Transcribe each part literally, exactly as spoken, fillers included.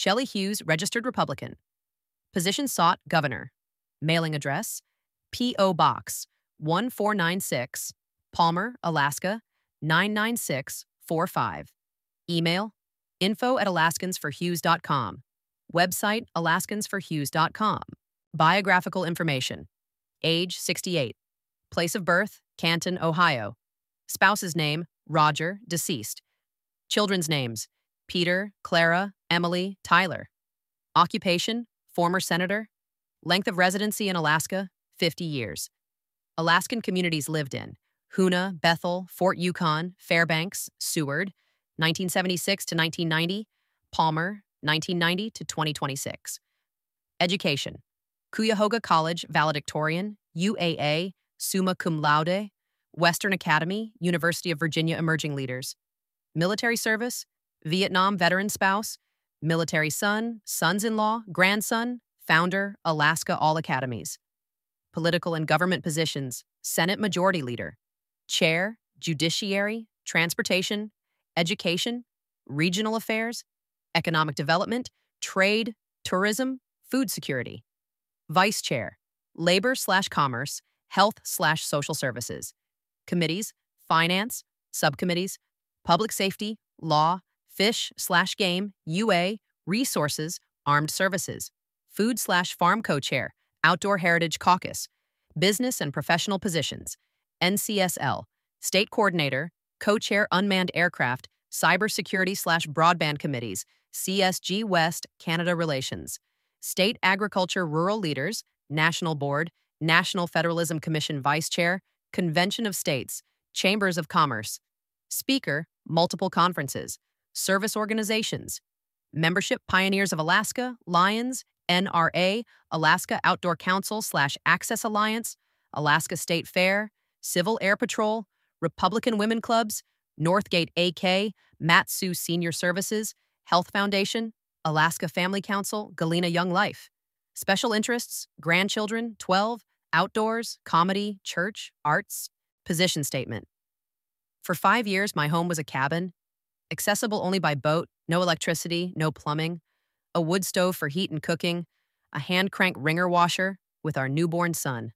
Shelley Hughes, registered Republican. Position sought, governor. Mailing address, P O. Box one four nine six, Palmer, Alaska nine nine six four five. Email, info at alaskans for hughes dot com. Website, alaskans for hughes dot com. Biographical information. Age, sixty-eight. Place of birth, Canton, Ohio. Spouse's name, Roger, deceased. Children's names, Peter, Clara, Emily, Tyler. Occupation, former senator. Length of residency in Alaska, fifty years. Alaskan communities lived in: Hoonah, Bethel, Fort Yukon, Fairbanks, Seward, nineteen seventy-six to nineteen ninety, Palmer, nineteen ninety to twenty twenty-six. Education: Cuyahoga College, valedictorian, U A A, summa cum laude, Western Academy, University of Virginia Emerging Leaders. Military service: Vietnam veteran spouse, military son, sons-in-law, grandson, founder, Alaska All Academies. Political and government positions: Senate Majority Leader, Chair, Judiciary, Transportation, Education, Regional Affairs, Economic Development, Trade, Tourism, Food Security. Vice Chair, Labor slash Commerce, Health slash Social Services. Committees: Finance, Subcommittees, Public Safety, Law, Fish slash Game, U A, Resources, Armed Services. Food slash Farm Co-Chair, Outdoor Heritage Caucus. Business and Professional Positions: N C S L, State Coordinator, Co-Chair Unmanned Aircraft, Cybersecurity slash Broadband Committees, C S G West, Canada Relations. State Agriculture Rural Leaders, National Board, National Federalism Commission Vice Chair, Convention of States, Chambers of Commerce. Speaker, multiple conferences. Service organizations: Membership Pioneers of Alaska, Lions, N R A, Alaska Outdoor Council slash Access Alliance, Alaska State Fair, Civil Air Patrol, Republican Women Clubs, Northgate A K, Mat-Su Senior Services, Health Foundation, Alaska Family Council, Galena Young Life. Special interests: grandchildren, twelve, outdoors, comedy, church, arts. Position statement: For five years, my home was a cabin, accessible only by boat, no electricity, no plumbing, a wood stove for heat and cooking, a hand-crank wringer washer with our newborn son.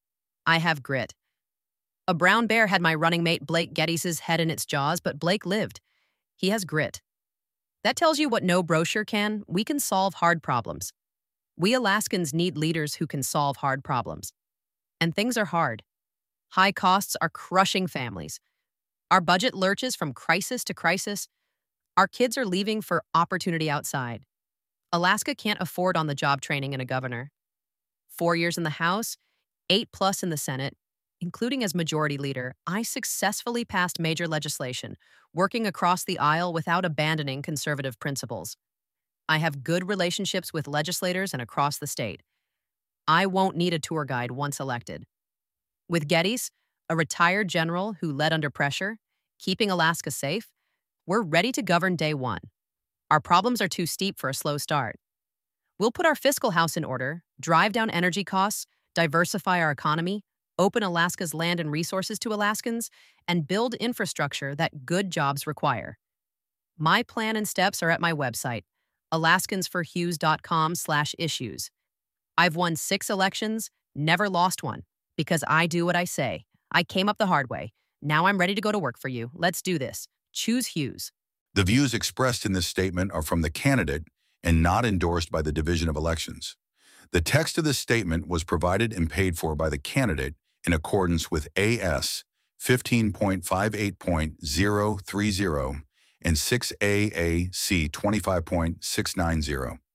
I have grit. A brown bear had my running mate Blake Geddes' head in its jaws, but Blake lived. He has grit. That tells you what no brochure can. We can solve hard problems. We Alaskans need leaders who can solve hard problems. And things are hard. High costs are crushing families. Our budget lurches from crisis to crisis. Our kids are leaving for opportunity outside. Alaska can't afford on-the-job training in a governor. Four years in the House, eight plus in the Senate, including as majority leader, I successfully passed major legislation, working across the aisle without abandoning conservative principles. I have good relationships with legislators and across the state. I won't need a tour guide once elected. With Geddes, a retired general who led under pressure, keeping Alaska safe, we're ready to govern day one. Our problems are too steep for a slow start. We'll put our fiscal house in order, drive down energy costs, diversify our economy, open Alaska's land and resources to Alaskans, and build infrastructure that good jobs require. My plan and steps are at my website, alaskans for hughes dot com slash issues. I've won six elections, never lost one, because I do what I say. I came up the hard way. Now I'm ready to go to work for you. Let's do this. Choose Hughes. The views expressed in this statement are from the candidate and not endorsed by the Division of Elections. The text of this statement was provided and paid for by the candidate in accordance with A S fifteen point fifty-eight point zero three zero and six A A C twenty-five point six nine zero.